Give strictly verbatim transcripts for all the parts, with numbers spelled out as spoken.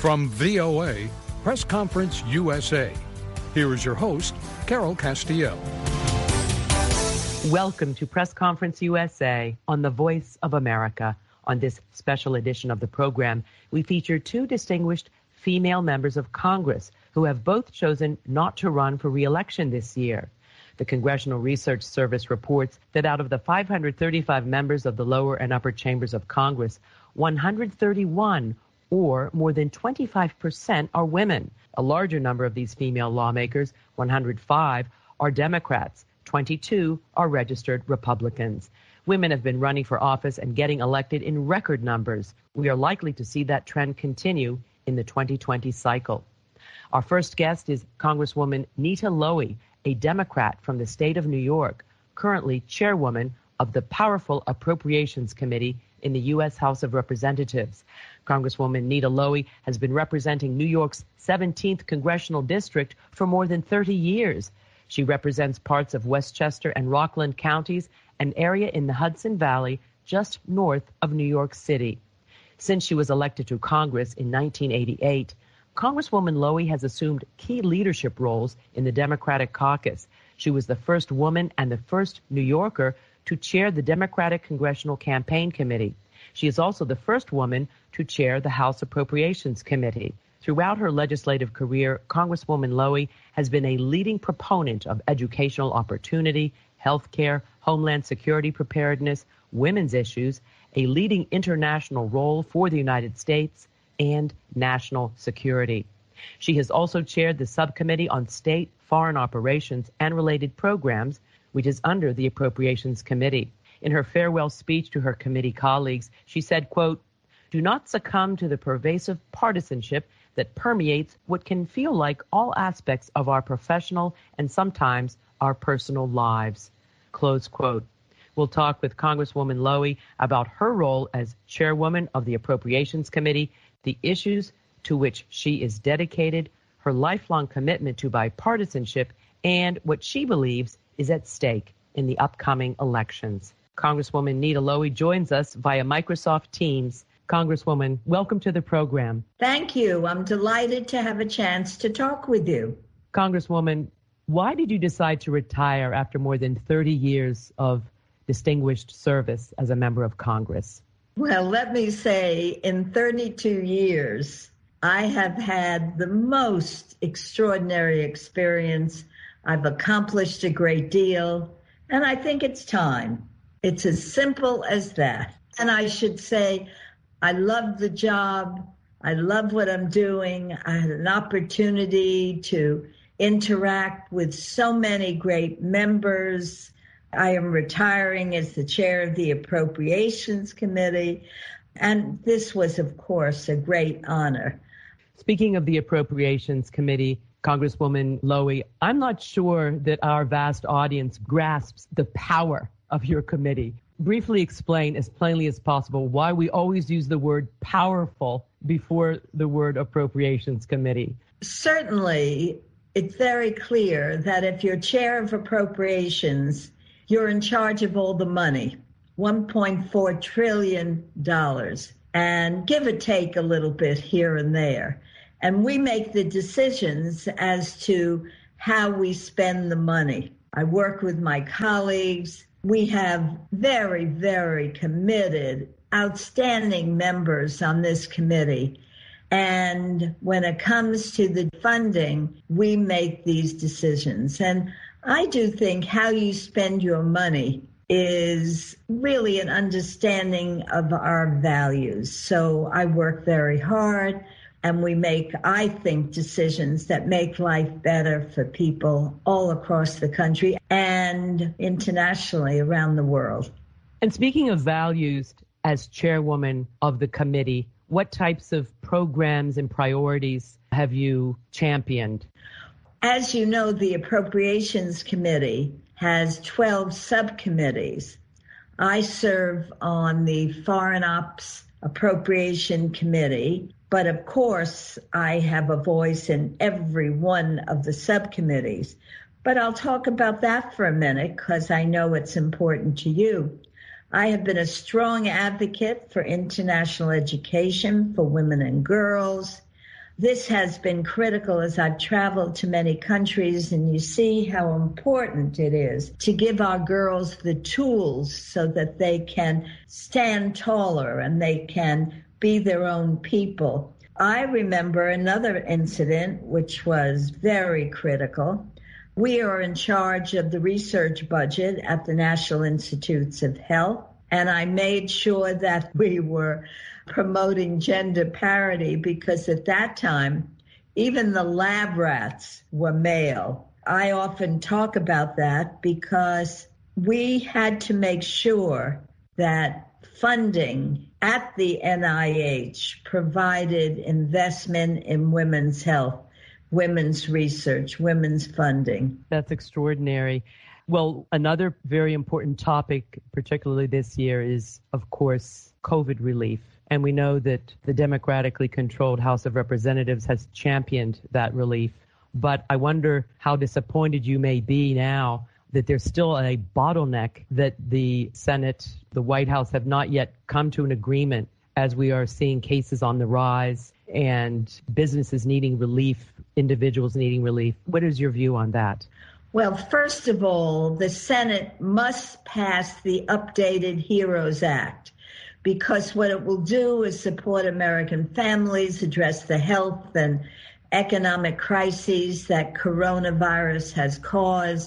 From V O A, Press Conference U S A, here is your host, Carol Castiel. Welcome to Press Conference U S A on the Voice of America. On this special edition of the program, we feature two distinguished female members of Congress who have both chosen not to run for re-election this year. The Congressional Research Service reports that out of the five hundred thirty-five members of the lower and upper chambers of Congress, one hundred thirty-one, or more than twenty-five percent, are women. A larger number of these female lawmakers, one hundred five, are Democrats. twenty-two are registered Republicans. Women have been running for office and getting elected in record numbers. We are likely to see that trend continue in the twenty twenty cycle. Our first guest is Congresswoman Nita Lowey, a Democrat from the state of New York, currently chairwoman of the powerful Appropriations Committee in the U S House of Representatives. Congresswoman Nita Lowey has been representing New York's seventeenth Congressional District for more than thirty years. She represents parts of Westchester and Rockland counties, an area in the Hudson Valley just north of New York City. Since she was elected to Congress in nineteen eighty-eight, Congresswoman Lowey has assumed key leadership roles in the Democratic caucus. She was the first woman and the first New Yorker to chair the Democratic Congressional Campaign Committee. She is also the first woman to chair the House Appropriations Committee. Throughout her legislative career, Congresswoman Lowey has been a leading proponent of educational opportunity, health care, homeland security preparedness, women's issues, a leading international role for the United States, and national security. She has also chaired the Subcommittee on State, Foreign Operations, and Related Programs, which is under the Appropriations Committee. In her farewell speech to her committee colleagues, she said, quote, "Do not succumb to the pervasive partisanship that permeates what can feel like all aspects of our professional and sometimes our personal lives." Close quote. We'll talk with Congresswoman Lowey about her role as chairwoman of the Appropriations Committee, the issues to which she is dedicated, her lifelong commitment to bipartisanship, and what she believes is at stake in the upcoming elections. Congresswoman Nita Lowey joins us via Microsoft Teams. Congresswoman, welcome to the program. Thank you. I'm delighted to have a chance to talk with you. Congresswoman, why did you decide to retire after more than thirty years of distinguished service as a member of Congress? Well, let me say, in thirty-two years, I have had the most extraordinary experience. I've accomplished a great deal, and I think it's time. It's as simple as that. And I should say, I love the job. I love what I'm doing. I had an opportunity to interact with so many great members. I am retiring as the chair of the Appropriations Committee, and this was, of course, a great honor. Speaking of the Appropriations Committee, Congresswoman Lowey, I'm not sure that our vast audience grasps the power of your committee. Briefly explain as plainly as possible why we always use the word powerful before the word Appropriations Committee. Certainly, it's very clear that if you're chair of appropriations, you're in charge of all the money, one point four trillion dollars, and give or take a little bit here and there. And we make the decisions as to how we spend the money. I work with my colleagues. We have very, very committed, outstanding members on this committee. And when it comes to the funding, we make these decisions. And I do think how you spend your money is really an understanding of our values. So I work very hard, and we make, I think, decisions that make life better for people all across the country and internationally around the world. And speaking of values, as chairwoman of the committee, what types of programs and priorities have you championed? As you know, the Appropriations Committee has twelve subcommittees. I serve on the Foreign Ops Appropriation Committee, but of course I have a voice in every one of the subcommittees. But I'll talk about that for a minute because I know it's important to you. I have been a strong advocate for international education for women and girls. This has been critical as I've traveled to many countries, and you see how important it is to give our girls the tools so that they can stand taller and they can be their own people. I remember another incident which was very critical. We are in charge of the research budget at the National Institutes of Health, and I made sure that we were promoting gender parity because at that time, even the lab rats were male. I often talk about that because we had to make sure that funding at the N I H provided investment in women's health, women's research, women's funding. That's extraordinary. Well, another very important topic, particularly this year, is, of course, COVID relief. And we know that the democratically controlled House of Representatives has championed that relief. But I wonder how disappointed you may be now that there's still a bottleneck that the Senate, the White House have not yet come to an agreement as we are seeing cases on the rise and businesses needing relief, individuals needing relief. What is your view on that? Well, first of all, the Senate must pass the updated HEROES Act, because what it will do is support American families, address the health and economic crises that coronavirus has caused.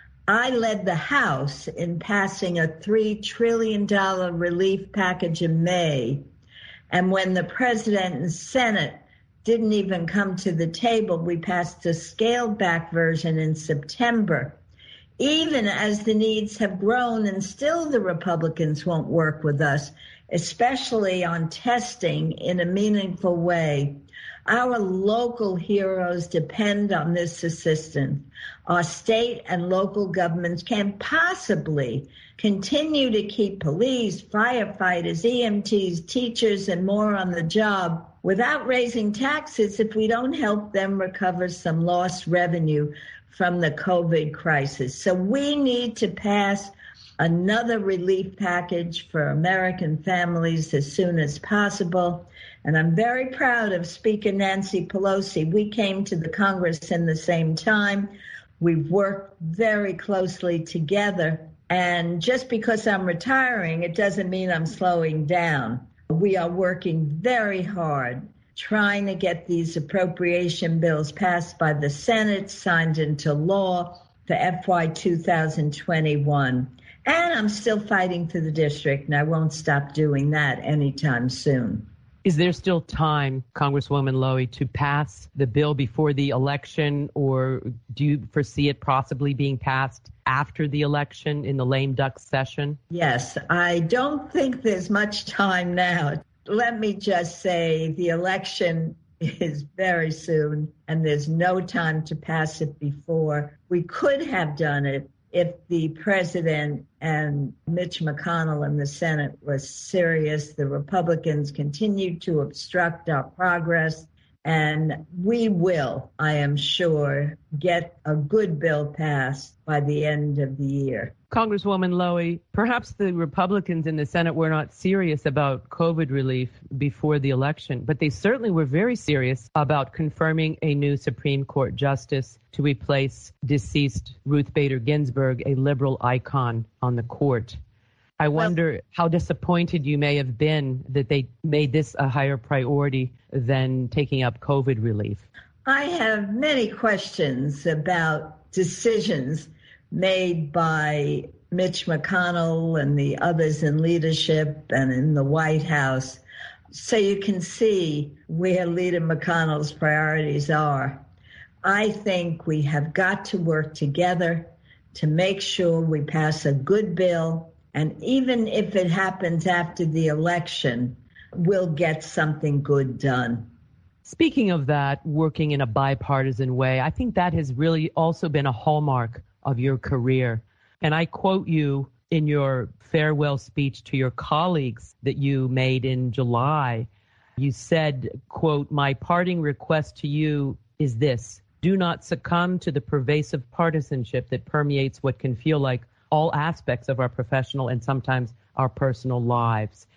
I led the House in passing a three trillion dollars relief package in May. And when the President and Senate didn't even come to the table, we passed a scaled-back version in September. Even as the needs have grown, and still the Republicans won't work with us, especially on testing in a meaningful way. Our local heroes depend on this assistance. Our state and local governments can't possibly continue to keep police, firefighters, E M Ts, teachers, and more on the job without raising taxes if we don't help them recover some lost revenue from the COVID crisis. So we need to pass another relief package for American families as soon as possible. And I'm very proud of Speaker Nancy Pelosi. We came to the Congress in the same time. We've worked very closely together. And just because I'm retiring, it doesn't mean I'm slowing down. We are working very hard trying to get these appropriation bills passed by the Senate, signed into law for F Y two thousand twenty-one. And I'm still fighting for the district, and I won't stop doing that anytime soon. Is there still time, Congresswoman Lowy, to pass the bill before the election, or do you foresee it possibly being passed after the election in the lame duck session? Yes, I don't think there's much time now. Let me just say the election is very soon, and there's no time to pass it before. We could have done it if the president and Mitch McConnell in the Senate was serious. The Republicans continued to obstruct our progress, and we will, I am sure, get a good bill passed by the end of the year. Congresswoman Lowy, perhaps the Republicans in the Senate were not serious about COVID relief before the election, but they certainly were very serious about confirming a new Supreme Court justice to replace deceased Ruth Bader Ginsburg, a liberal icon on the court. I wonder well, how disappointed you may have been that they made this a higher priority than taking up COVID relief. I have many questions about decisions made by Mitch McConnell and the others in leadership and in the White House. So you can see where Leader McConnell's priorities are. I think we have got to work together to make sure we pass a good bill. And even if it happens after the election, we'll get something good done. Speaking of that, working in a bipartisan way, I think that has really also been a hallmark of your career. And I quote you in your farewell speech to your colleagues that you made in July. You said, quote, "My parting request to you is this: do not succumb to the pervasive partisanship that permeates what can feel like all aspects of our professional and sometimes our personal lives."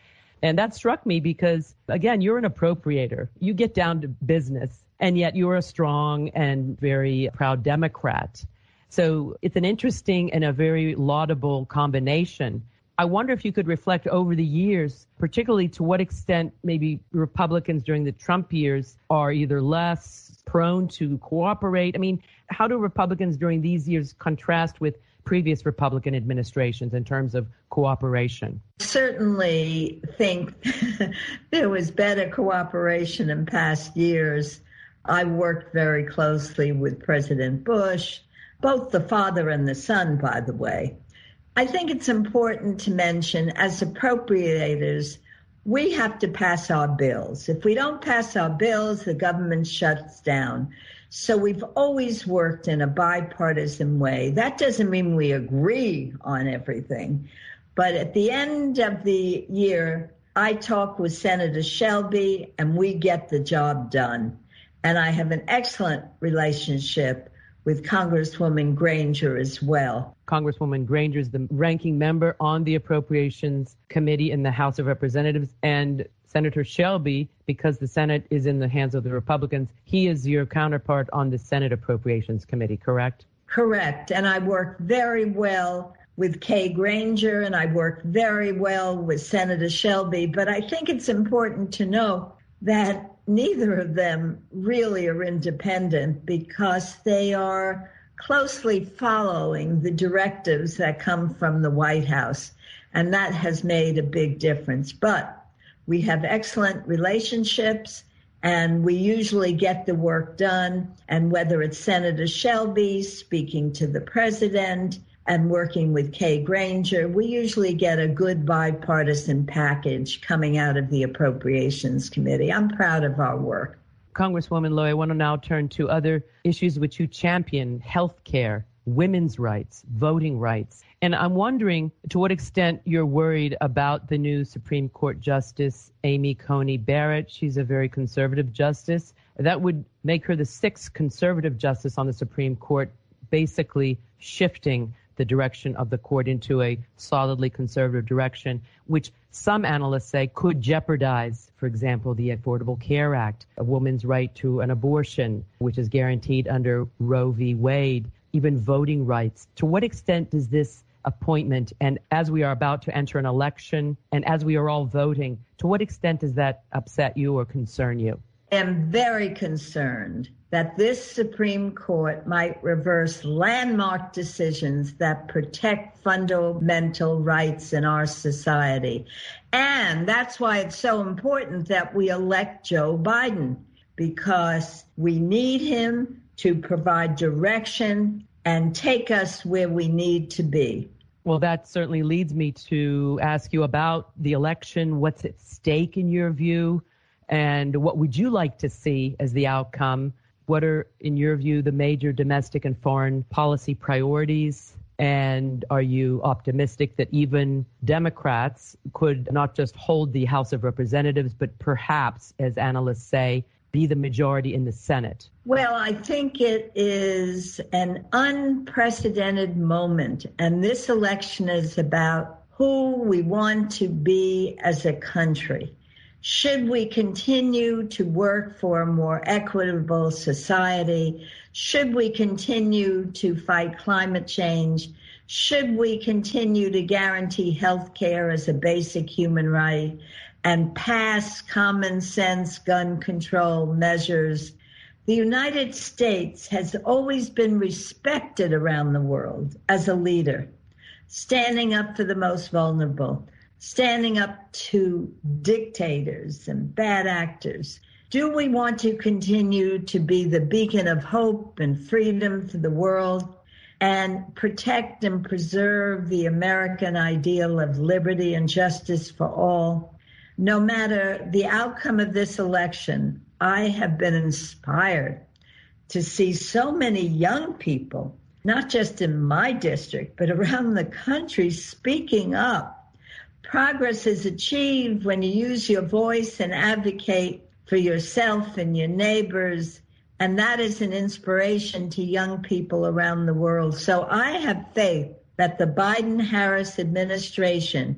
And that struck me because, again, you're an appropriator. You get down to business, and yet you're a strong and very proud Democrat. So it's an interesting and a very laudable combination. I wonder if you could reflect over the years, particularly to what extent maybe Republicans during the Trump years are either less prone to cooperate. I mean, how do Republicans during these years contrast with previous Republican administrations in terms of cooperation? Certainly think there was better cooperation in past years. I worked very closely with President Bush, both the father and the son, by the way. I think it's important to mention, as appropriators, we have to pass our bills. If we don't pass our bills, the government shuts down. So we've always worked in a bipartisan way. That doesn't mean we agree on everything. But at the end of the year, I talk with Senator Shelby and we get the job done. And I have an excellent relationship with Congresswoman Granger as well. Congresswoman Granger is the ranking member on the Appropriations Committee in the House of Representatives, and Senator Shelby, because the Senate is in the hands of the Republicans, he is your counterpart on the Senate Appropriations Committee, correct? Correct. And I work very well with Kay Granger, and I work very well with Senator Shelby. But I think it's important to know that neither of them really are independent because they are closely following the directives that come from the White House. And that has made a big difference. But we have excellent relationships, and we usually get the work done. And whether it's Senator Shelby speaking to the president and working with Kay Granger, we usually get a good bipartisan package coming out of the Appropriations Committee. I'm proud of our work. Congresswoman Loy, I want to now turn to other issues which you champion: health care, women's rights, voting rights. And I'm wondering to what extent you're worried about the new Supreme Court Justice, Amy Coney Barrett. She's a very conservative justice. That would make her the sixth conservative justice on the Supreme Court, basically shifting the direction of the court into a solidly conservative direction, which some analysts say could jeopardize, for example, the Affordable Care Act, a woman's right to an abortion, which is guaranteed under Roe v. Wade, even voting rights. To what extent does this appointment, and as we are about to enter an election, and as we are all voting, to what extent does that upset you or concern you? I am very concerned that this Supreme Court might reverse landmark decisions that protect fundamental rights in our society. And that's why it's so important that we elect Joe Biden, because we need him to provide direction and take us where we need to be. Well, that certainly leads me to ask you about the election. What's at stake in your view? And what would you like to see as the outcome? What are, in your view, the major domestic and foreign policy priorities? And are you optimistic that even Democrats could not just hold the House of Representatives, but perhaps, as analysts say, be the majority in the Senate? Well, I think it is an unprecedented moment. And this election is about who we want to be as a country. Should we continue to work for a more equitable society? Should we continue to fight climate change? Should we continue to guarantee health care as a basic human right and pass common sense gun control measures? The United States has always been respected around the world as a leader, standing up for the most vulnerable, standing up to dictators and bad actors. Do we want to continue to be the beacon of hope and freedom for the world and protect and preserve the American ideal of liberty and justice for all? No matter the outcome of this election, I have been inspired to see so many young people, not just in my district, but around the country, speaking up. Progress is achieved when you use your voice and advocate for yourself and your neighbors, and that is an inspiration to young people around the world. So I have faith that the Biden-Harris administration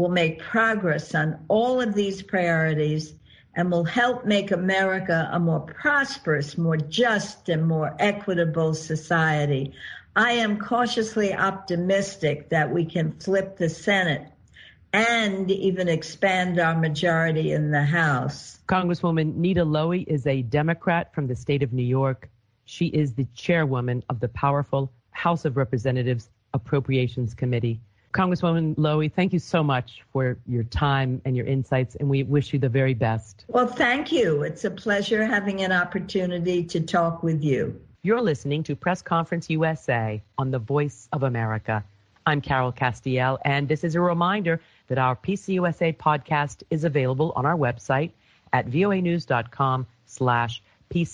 will make progress on all of these priorities and will help make America a more prosperous, more just, and more equitable society. I am cautiously optimistic that we can flip the Senate and even expand our majority in the House. Congresswoman Nita Lowey is a Democrat from the state of New York. She is the chairwoman of the powerful House of Representatives Appropriations Committee. Congresswoman Lowey, thank you so much for your time and your insights, and we wish you the very best. Well, thank you. It's a pleasure having an opportunity to talk with you. You're listening to Press Conference U S A on the Voice of America. I'm Carol Castiel, and this is a reminder that our P C U S A podcast is available on our website at voanews.com slash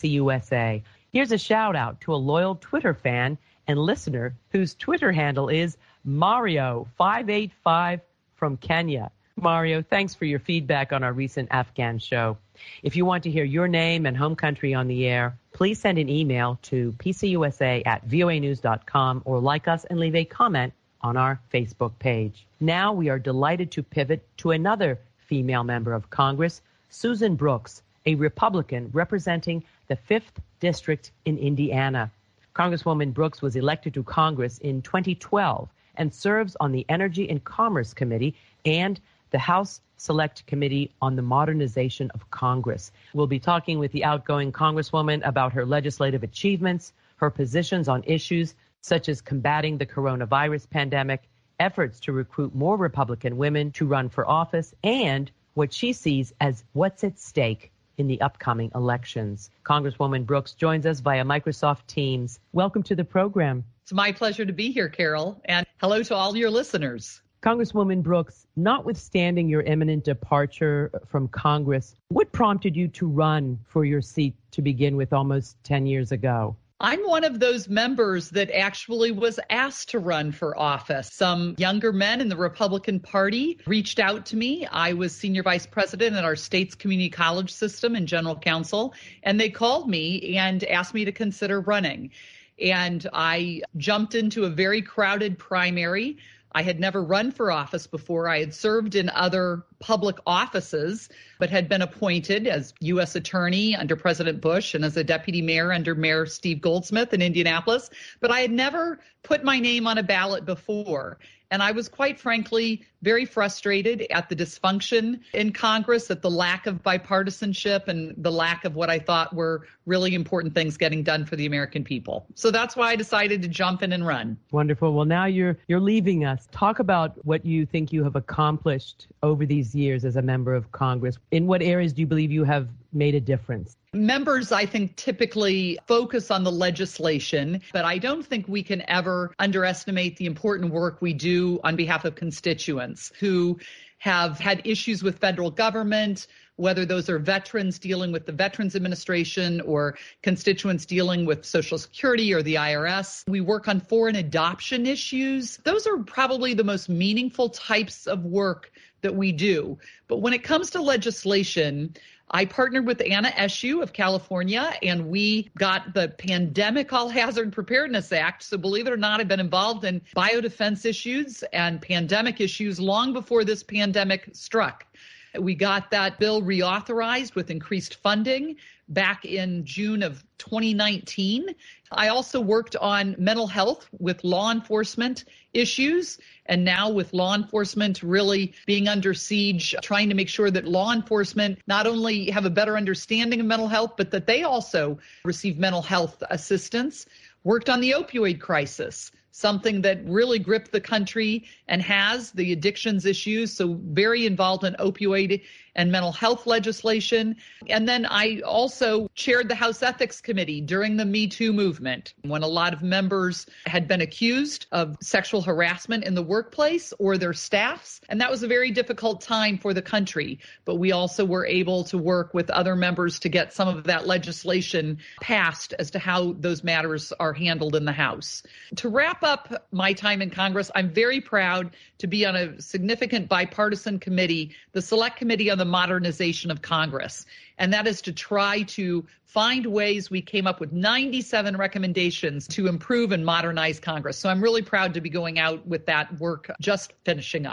PCUSA. Here's a shout out to a loyal Twitter fan and listener whose Twitter handle is Mario five eight five from Kenya. Mario, thanks for your feedback on our recent Afghan show. If you want to hear your name and home country on the air, please send an email to pcusa at voanews dot com or like us and leave a comment on our Facebook page. Now we are delighted to pivot to another female member of Congress, Susan Brooks, a Republican representing the fifth District in Indiana. Congresswoman Brooks was elected to Congress in twenty twelve and serves on the Energy and Commerce Committee and the House Select Committee on the Modernization of Congress. We'll be talking with the outgoing Congresswoman about her legislative achievements, her positions on issues such as combating the coronavirus pandemic, efforts to recruit more Republican women to run for office, and what she sees as what's at stake in the upcoming elections. Congresswoman Brooks joins us via Microsoft Teams. Welcome to the program. It's my pleasure to be here, Carol, and hello to all your listeners. Congresswoman Brooks, notwithstanding your imminent departure from Congress, what prompted you to run for your seat to begin with almost ten years ago? I'm one of those members that actually was asked to run for office. Some younger men in the Republican Party reached out to me. I was senior vice president at our state's community college system and general counsel, and they called me and asked me to consider running. And I jumped into a very crowded primary. I had never run for office before. I had served in other public offices, but had been appointed as U S attorney under President Bush and as a deputy mayor under Mayor Steve Goldsmith in Indianapolis. But I had never put my name on a ballot before. And I was quite frankly very frustrated at the dysfunction in Congress, at the lack of bipartisanship and the lack of what I thought were really important things getting done for the American people. So that's why I decided to jump in and run. Wonderful. Well, now you're you're leaving us. Talk about what you think you have accomplished over these years as a member of Congress. In what areas do you believe you have made a difference? Members, I think, typically focus on the legislation, but I don't think we can ever underestimate the important work we do on behalf of constituents who have had issues with federal government, whether those are veterans dealing with the Veterans Administration or constituents dealing with Social Security or the I R S. We work on foreign adoption issues. Those are probably the most meaningful types of work that we do. But when it comes to legislation, I partnered with Anna Eshoo of California, and we got the Pandemic All Hazard Preparedness Act. So believe it or not, I've been involved in biodefense issues and pandemic issues long before this pandemic struck. We got that bill reauthorized with increased funding back in June of twenty nineteen. I also worked on mental health with law enforcement issues, and now with law enforcement really being under siege, trying to make sure that law enforcement not only have a better understanding of mental health, but that they also receive mental health assistance. Worked on the opioid crisis, something that really gripped the country and has the addictions issues. So very involved in opioid and mental health legislation. And then I also chaired the House Ethics Committee during the Me Too movement, when a lot of members had been accused of sexual harassment in the workplace or their staffs. And that was a very difficult time for the country. But we also were able to work with other members to get some of that legislation passed as to how those matters are handled in the House. To wrap up my time in Congress, I'm very proud to be on a significant bipartisan committee, the Select Committee on the Modernization of Congress. And that is to try to find ways. We came up with ninety-seven recommendations to improve and modernize Congress. So I'm really proud to be going out with that work just finishing up.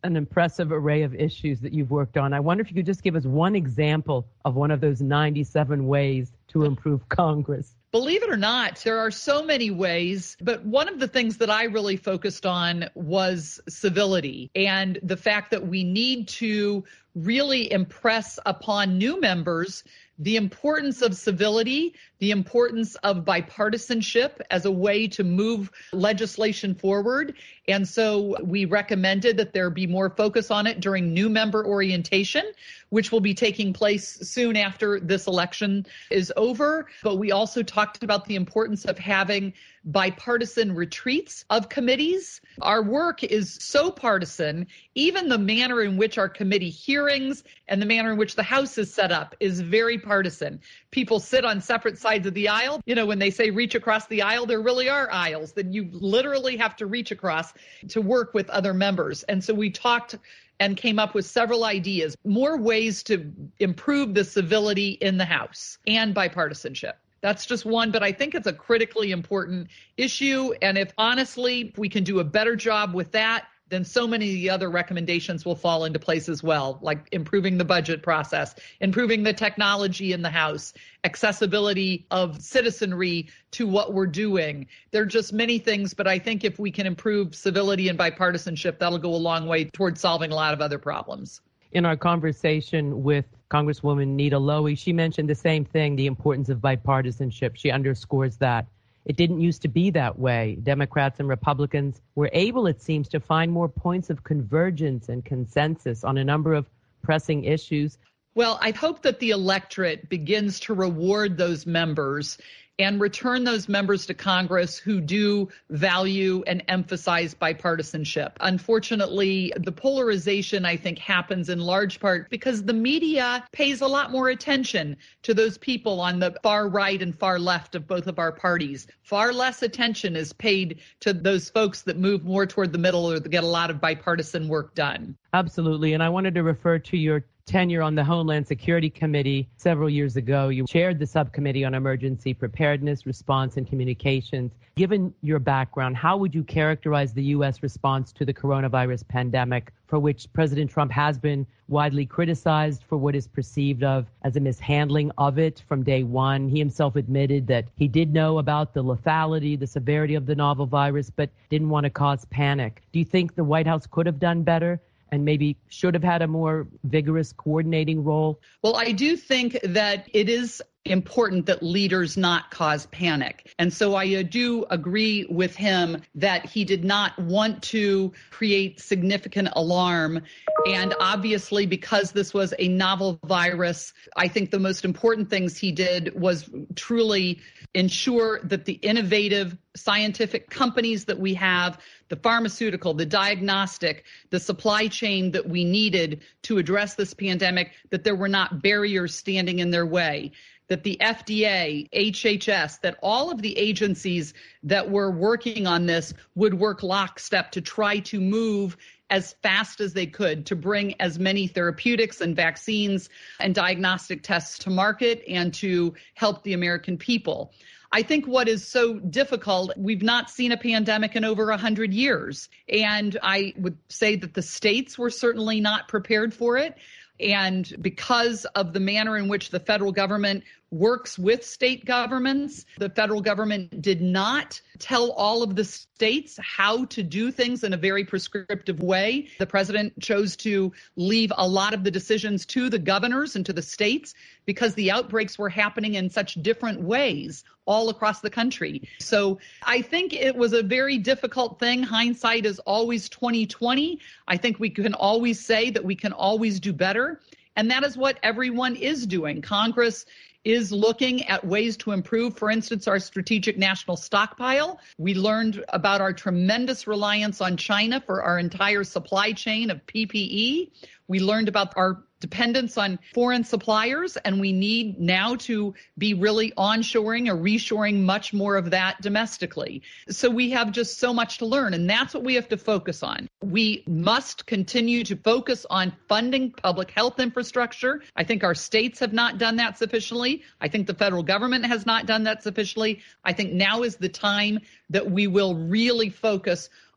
an impressive array of issues that you've worked on. I wonder if you could just give us one example of one of those ninety-seven ways to improve Congress. Believe it or not, there are so many ways, but one of the things that I really focused on was civility and the fact that we need to really impress upon new members the importance of civility, the importance of bipartisanship as a way to move legislation forward. And so we recommended that there be more focus on it during new member orientation, which will be taking place soon after this election is over. But we also talked about the importance of having bipartisan retreats of committees. Our work is so partisan, even the manner in which our committee hearings and the manner in which the House is set up is very partisan. People sit on separate sides of the aisle. You know, when they say reach across the aisle, there really are aisles that you literally have to reach across to work with other members. And so we talked and came up with several ideas, more ways to improve the civility in the House and bipartisanship. That's just one, but I think it's a critically important issue. And if honestly we can do a better job with that, then so many of the other recommendations will fall into place as well, like improving the budget process, improving the technology in the House, accessibility of citizenry to what we're doing. There are just many things, but I think if we can improve civility and bipartisanship, that'll go a long way towards solving a lot of other problems. In our conversation with Congresswoman Nita Lowey, she mentioned the same thing, the importance of bipartisanship. She underscores that. It didn't used to be that way. Democrats and Republicans were able, it seems, to find more points of convergence and consensus on a number of pressing issues. Well, I hope that the electorate begins to reward those members and return those members to Congress who do value and emphasize bipartisanship. Unfortunately, the polarization, I think, happens in large part because the media pays a lot more attention to those people on the far right and far left of both of our parties. Far less attention is paid to those folks that move more toward the middle or that get a lot of bipartisan work done. Absolutely. And I wanted to refer to your tenure on the Homeland Security Committee several years ago. You chaired the subcommittee on emergency preparedness, response, and communications. Given your background, how would you characterize the U S response to the coronavirus pandemic, for which President Trump has been widely criticized for what is perceived of as a mishandling of it from day one? He himself admitted that he did know about the lethality, the severity of the novel virus, but didn't want to cause panic. Do you think the White House could have done better and maybe should have had a more vigorous coordinating role? Well, I do think that it is important that leaders not cause panic. And so I do agree with him that he did not want to create significant alarm. And obviously, because this was a novel virus, I think the most important things he did was truly ensure that the innovative scientific companies that we have, the pharmaceutical, the diagnostic, the supply chain that we needed to address this pandemic, that there were not barriers standing in their way, that the F D A, H H S, that all of the agencies that were working on this would work lockstep to try to move as fast as they could to bring as many therapeutics and vaccines and diagnostic tests to market and to help the American people. I think what is so difficult, we've not seen a pandemic in over one hundred years. And I would say that the states were certainly not prepared for it. And because of the manner in which the federal government works with state governments, the federal government did not tell all of the states how to do things in a very prescriptive way. The president chose to leave a lot of the decisions to the governors and to the states because the outbreaks were happening in such different ways all across the country. So I think it was a very difficult thing. Hindsight is always twenty twenty. I think we can always say that we can always do better. And that is what everyone is doing. Congress is looking at ways to improve, for instance, our strategic national stockpile. We learned about our tremendous reliance on China for our entire supply chain of P P E. We learned about our dependence on foreign suppliers, and we need now to be really onshoring or reshoring much more of that domestically. So we have just so much to learn, and that's what we have to focus on. We must continue to focus on funding public health infrastructure. I think our states have not done that sufficiently. I think the federal government has not done that sufficiently. I think now is the time that we will really focus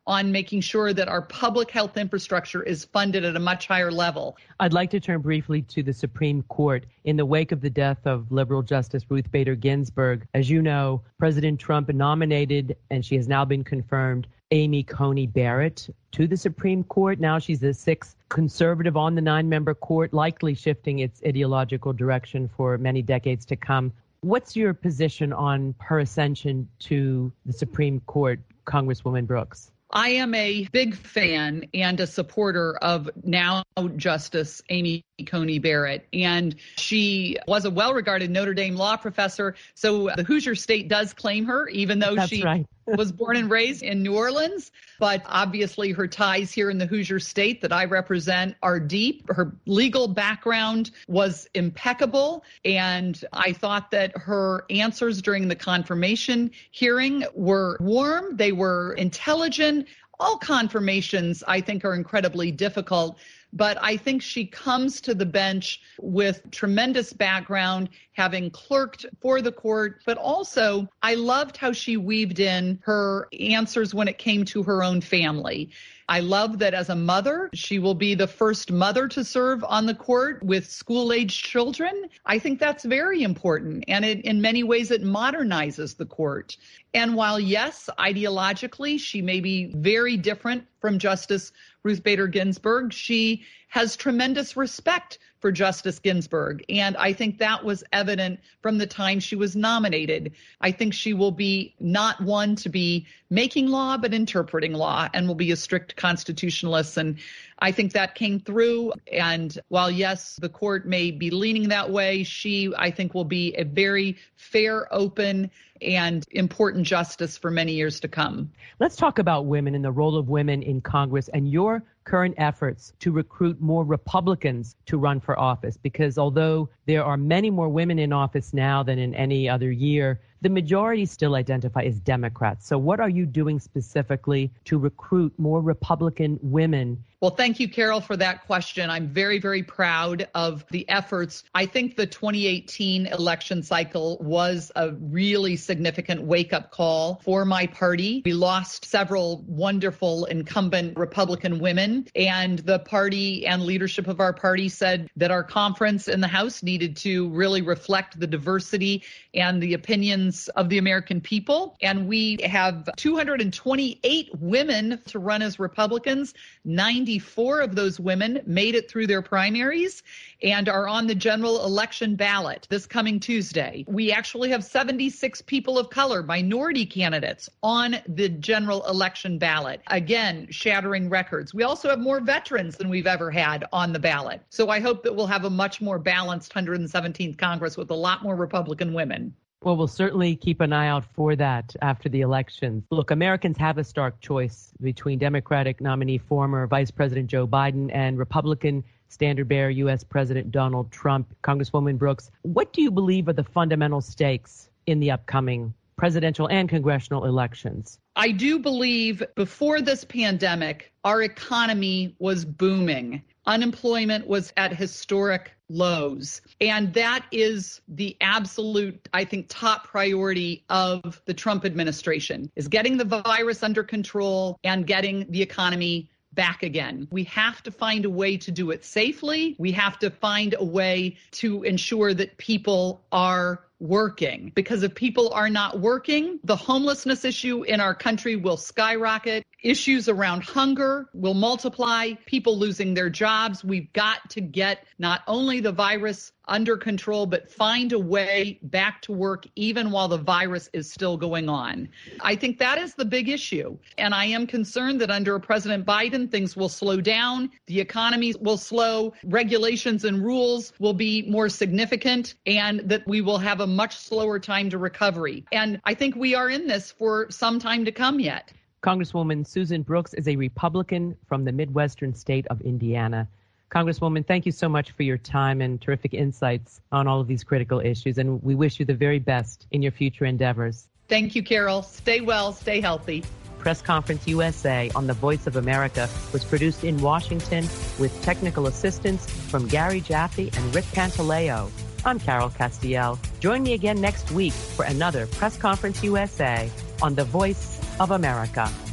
on making sure that our public health infrastructure is funded at a much higher level. I'd like to turn briefly to the Supreme Court. In the wake of the death of liberal Justice Ruth Bader Ginsburg, as you know, President Trump nominated, and she has now been confirmed, Amy Coney Barrett to the Supreme Court. Now she's the sixth conservative on the nine-member court, likely shifting its ideological direction for many decades to come. What's your position on her ascension to the Supreme Court, Congresswoman Brooks? I am a big fan and a supporter of now Justice Amy Coney Barrett, and she was a well-regarded Notre Dame law professor, so the Hoosier State does claim her, even though That's she right. was born and raised in New Orleans. But obviously her ties here in the Hoosier State that I represent are deep. Her legal background was impeccable, and I thought that her answers during the confirmation hearing were warm, they were intelligent. All confirmations, I think, are incredibly difficult, but I think she comes to the bench with tremendous background, having clerked for the court, but also I loved how she weaved in her answers when it came to her own family. I love that as a mother, she will be the first mother to serve on the court with school-age children. I think that's very important, and it, in many ways it modernizes the court. And while, yes, ideologically, she may be very different from Justice Ruth Bader Ginsburg, she has tremendous respect for Justice Ginsburg, and I think that was evident from the time she was nominated. I think she will be not one to be making law, but interpreting law, and will be a strict constitutionalist, and I think that came through. And while, yes, the court may be leaning that way, she, I think, will be a very fair, open, and important justice for many years to come. Let's talk about women and the role of women in Congress and your current efforts to recruit more Republicans to run for office, because although there are many more women in office now than in any other year, the majority still identify as Democrats. So what are you doing specifically to recruit more Republican women? Well, thank you, Carol, for that question. I'm very, very proud of the efforts. I think the twenty eighteen election cycle was a really significant wake-up call for my party. We lost several wonderful incumbent Republican women, and the party and leadership of our party said that our conference in the House needed to really reflect the diversity and the opinions of the American people. And we have two hundred twenty-eight women to run as Republicans. ninety-four of those women made it through their primaries and are on the general election ballot this coming Tuesday. We actually have seventy-six people of color, minority candidates, on the general election ballot. Again, shattering records. We also have more veterans than we've ever had on the ballot. So I hope that we'll have a much more balanced one hundred seventeenth Congress with a lot more Republican women. Well, we'll certainly keep an eye out for that after the elections. Look, Americans have a stark choice between Democratic nominee former Vice President Joe Biden and Republican standard-bearer U S President Donald Trump. Congresswoman Brooks, what do you believe are the fundamental stakes in the upcoming presidential and congressional elections? I do believe before this pandemic, our economy was booming. Unemployment was at historic lows. And that is the absolute, I think, top priority of the Trump administration, is getting the virus under control and getting the economy back again. We have to find a way to do it safely. We have to find a way to ensure that people are working, because if people are not working, the homelessness issue in our country will skyrocket. Issues around hunger will multiply, people losing their jobs. We've got to get not only the virus under control, but find a way back to work even while the virus is still going on. I think that is the big issue. And I am concerned that under President Biden, things will slow down, the economy will slow, regulations and rules will be more significant, and that we will have a much slower time to recovery. And I think we are in this for some time to come yet. Congresswoman Susan Brooks is a Republican from the Midwestern state of Indiana. Congresswoman, thank you so much for your time and terrific insights on all of these critical issues, and we wish you the very best in your future endeavors. Thank you, Carol. Stay well, stay healthy. Press Conference U S A on the Voice of America was produced in Washington with technical assistance from Gary Jaffe and Rick Pantaleo. I'm Carol Castiel. Join me again next week for another Press Conference U S A on the Voice of America.